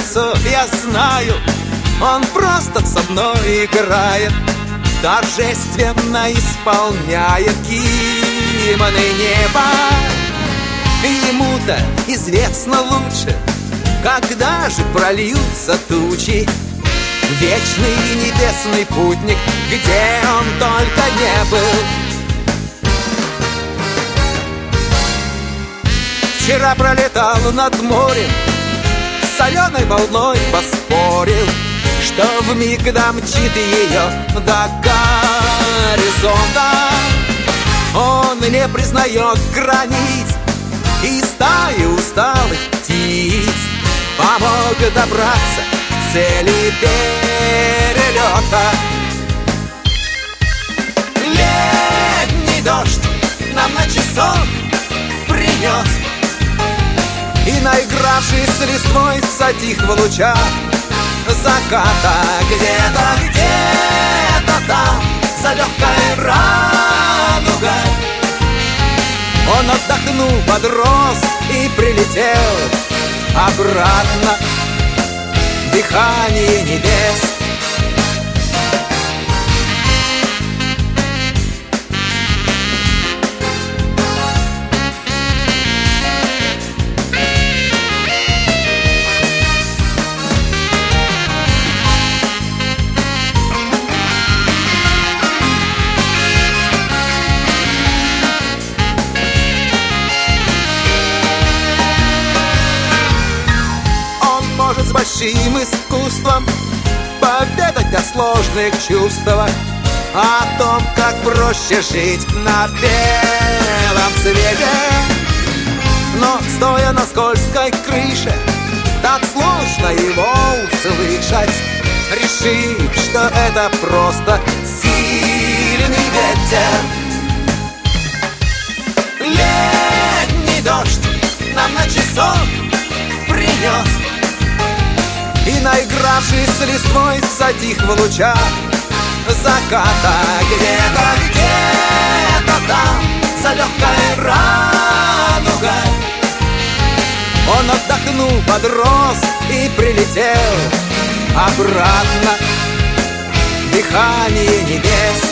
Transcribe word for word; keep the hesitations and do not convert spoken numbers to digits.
лицо я знаю, он просто со мной играет, торжественно исполняет гимны неба. Ему-то известно лучше, когда же прольются тучи. Вечный небесный путник, где он только не был. Вчера пролетал над морем, соленой волной поспорил, что вмиг домчит ее до горизонта. Он не признает границ и стаи усталых птиц помог добраться к цели перелета. Летний дождь нам на часок принес, и, наигравшись с листвой, затих в лучах заката. Где-то, где-то там, за легкой радугой, он отдохнул, подрос и прилетел обратно. Дыхание небес. С большим искусством поведать о сложных чувствах, о том, как проще жить на белом свете. Но стоя на скользкой крыше, так сложно его услышать, решив, что это просто сильный ветер. Летний дождь нам на часок принес, и, наигравшись с листвой, затих в лучах заката. Где-то, где-то там, за легкой радугой, он отдохнул, подрос и прилетел обратно. Дыхание небес.